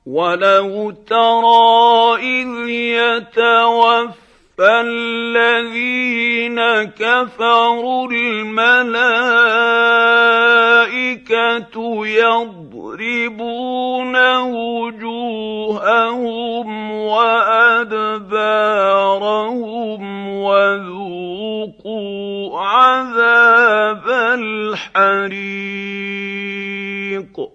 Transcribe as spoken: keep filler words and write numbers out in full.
وَلَوْ تَرَىٰ إِذْ يَتَوَفَّى الَّذِينَ كَفَرُوا الْمَلَائِكَةُ يَضْرِبُونَ وُجُوهَهُمْ وَأَدْبَارَهُمْ وَذُوقُوا عَذَابَ الْحَرِيقِ